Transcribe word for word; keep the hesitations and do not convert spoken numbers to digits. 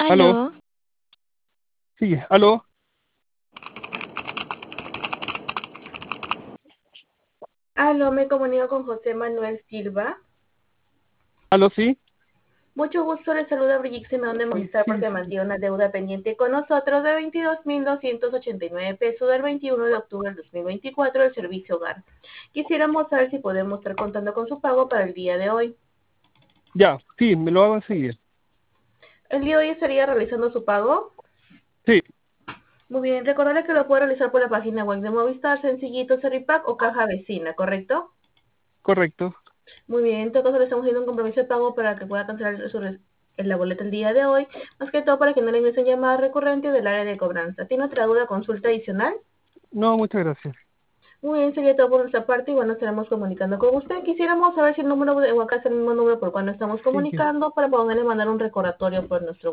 Aló, Aló, sí, aló, aló, me comunico con José Manuel Silva. aló, sí, Mucho gusto, le saluda Brigitte Simeón de Movistar porque mantiene una deuda pendiente con nosotros de veintidós mil doscientos ochenta y nueve pesos del veintiuno de octubre del dos mil veinticuatro del servicio hogar. Quisiéramos saber si podemos estar contando con su pago para el día de hoy. ya, sí, me lo hago enseguida. ¿El día de hoy estaría realizando su pago? Sí, Muy bien, recordarle que lo puede realizar por la página web de Movistar, Sencillito, Servipack o Caja Vecina, ¿correcto? correcto. Muy bien, en todo caso le estamos haciendo un compromiso de pago para que pueda cancelar su res- en la boleta el día de hoy, más que todo para que no le ingresen llamadas recurrentes del área de cobranza. ¿Tiene otra duda, consulta adicional? No, muchas gracias. Muy bien, sería todo por nuestra parte y bueno, estaremos comunicando con usted. Quisiéramos saber si el número de WhatsApp es el mismo número por cual nos estamos Sí, sí. comunicando para poderle mandar un recordatorio por nuestro